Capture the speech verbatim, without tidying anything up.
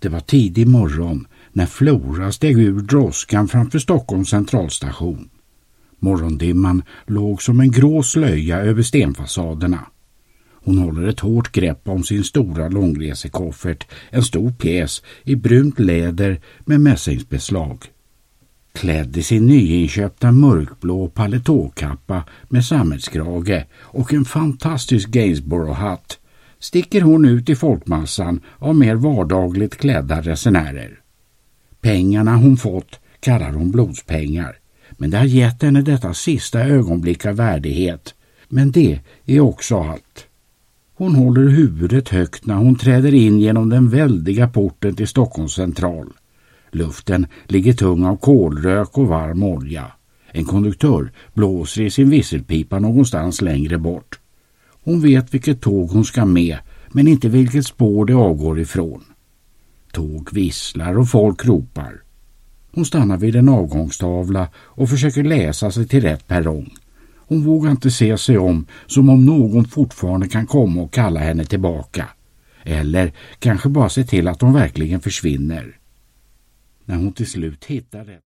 Det var tidig morgon när Flora steg ur droskan framför Stockholms centralstation. Morgondimman låg som en grå slöja över stenfasaderna. Hon håller ett hårt grepp om sin stora långresekoffert, en stor pjäs i brunt läder med mässingsbeslag. Klädd i sin nyinköpta mörkblå paletåkappa med sammetskrage och en fantastisk Gainsborough-hatt sticker hon ut i folkmassan av mer vardagligt klädda resenärer. Pengarna hon fått kallar hon blodspengar, men det har gett henne detta sista ögonblick av värdighet. Men det är också allt. Hon håller huvudet högt när hon träder in genom den väldiga porten till Stockholms central. Luften ligger tung av kolrök och varm olja. En konduktör blåser i sin visselpipa någonstans längre bort. Hon vet vilket tåg hon ska med, men inte vilket spår det avgår ifrån. Tåg visslar och folk ropar. Hon stannar vid en avgångstavla och försöker läsa sig till rätt perrong. Hon vågar inte se sig om, som om någon fortfarande kan komma och kalla henne tillbaka. Eller kanske bara se till att hon verkligen försvinner. När hon till slut hittar rätt